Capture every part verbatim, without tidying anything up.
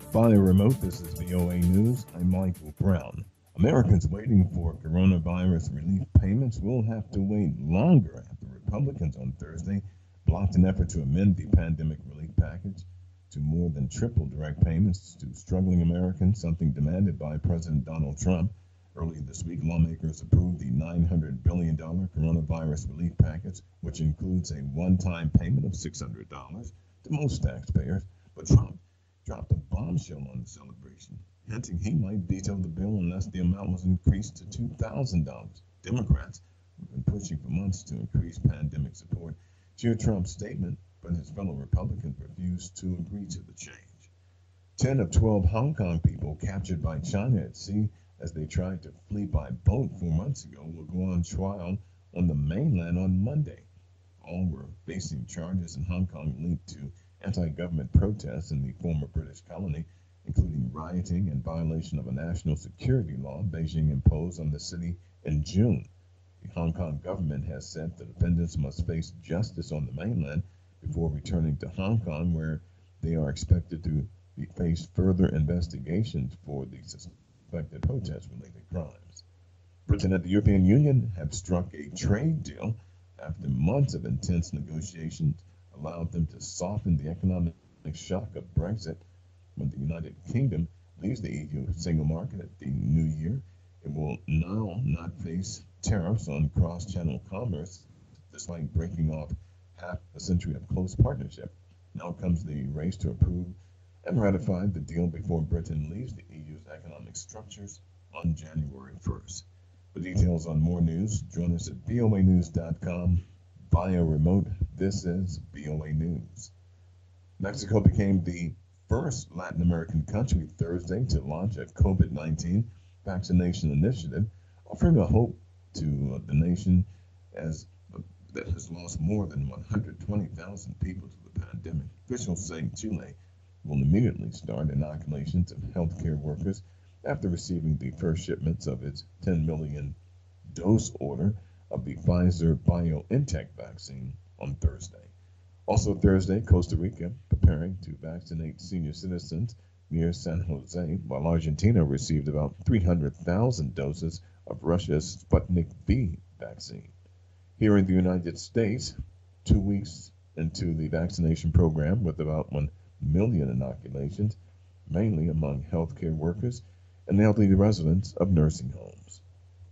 Via remote, this is V O A News. I'm Michael Brown. Americans waiting for coronavirus relief payments will have to wait longer after Republicans on Thursday blocked an effort to amend the pandemic relief package to more than triple direct payments to struggling Americans, something demanded by President Donald Trump. Earlier this week, lawmakers approved the nine hundred billion dollars coronavirus relief package, which includes a one-time payment of six hundred dollars to most taxpayers. But Trump dropped a bombshell on the celebration, hinting he might veto the bill unless the amount was increased to two thousand dollars. Democrats, who've been pushing for months to increase pandemic support, cheered Trump's statement, but his fellow Republicans refused to agree to the change. Ten of twelve Hong Kong people captured by China at sea as they tried to flee by boat four months ago will go on trial on the mainland on Monday. All were facing charges in Hong Kong linked to anti-government protests in the former British colony, including rioting and violation of a national security law Beijing imposed on the city in June. The Hong Kong government has said the defendants must face justice on the mainland before returning to Hong Kong, where they are expected to be face further investigations for the suspected protest-related crimes. Britain and the European Union have struck a trade deal after months of intense negotiations allowed them to soften the economic shock of Brexit. When the United Kingdom leaves the E U single market at the new year, it will now not face tariffs on cross-channel commerce, despite breaking off half a century of close partnership. Now comes the race to approve and ratify the deal before Britain leaves the E U's economic structures on January first. For details on more news, join us at V O A news dot com. Via remote, this is V O A News. Mexico became the first Latin American country Thursday to launch a COVID nineteen vaccination initiative, offering a hope to uh, the nation as uh, that has lost more than one hundred twenty thousand people to the pandemic. Officials say Chile will immediately start inoculations of healthcare workers after receiving the first shipments of its ten million dose order of the Pfizer-BioNTech vaccine on Thursday. Also Thursday, Costa Rica preparing to vaccinate senior citizens near San Jose, while Argentina received about three hundred thousand doses of Russia's Sputnik V vaccine. Here in the United States, two weeks into the vaccination program with about one million inoculations, mainly among healthcare workers and elderly residents of nursing homes.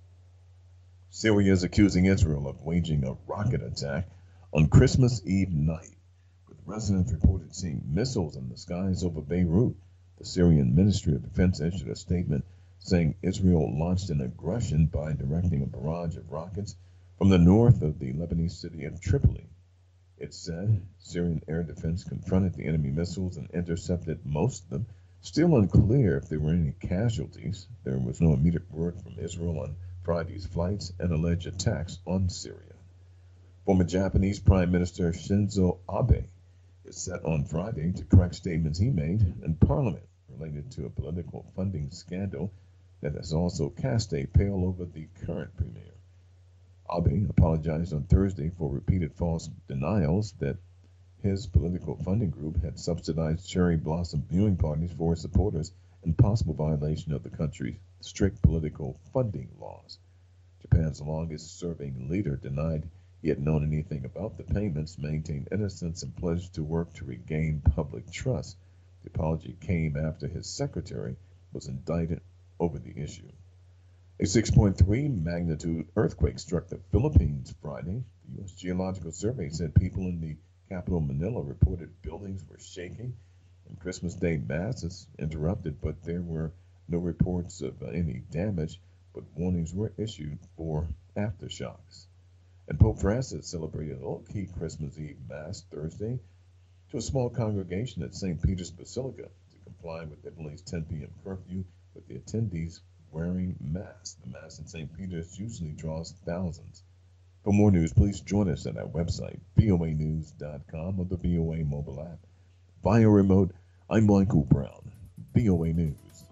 Syria is accusing Israel of waging a rocket attack on Christmas Eve night, with residents reported seeing missiles in the skies over Beirut. The Syrian Ministry of Defense issued a statement saying Israel launched an aggression by directing a barrage of rockets from the north of the Lebanese city of Tripoli. It said Syrian air defense confronted the enemy missiles and intercepted most of them. Still unclear if there were any casualties. There was no immediate word from Israel on Friday's flights and alleged attacks on Syria. Former Japanese Prime Minister Shinzo Abe is set on Friday to correct statements he made in Parliament related to a political funding scandal that has also cast a pale over the current premier. Abe apologized on Thursday for repeated false denials that his political funding group had subsidized cherry blossom viewing parties for his supporters in possible violation of the country's strict political funding laws. Japan's longest-serving leader denied he had known anything about the payments, maintained innocence, and pledged to work to regain public trust. The apology came after his secretary was indicted over the issue. A six point three magnitude earthquake struck the Philippines Friday. The U S Geological Survey said people in the capital Manila reported buildings were shaking, and Christmas Day Mass interrupted, but there were no reports of uh, any damage, but warnings were issued for aftershocks. And Pope Francis celebrated a low-key Christmas Eve Mass Thursday to a small congregation at Saint Peter's Basilica to comply with Italy's ten p.m. curfew, with the attendees wearing masks. The Mass in Saint Peter's usually draws thousands. For more news, please join us at our website, V O A news dot com, or the V O A mobile app. Via remote, I'm Michael Brown, V O A News.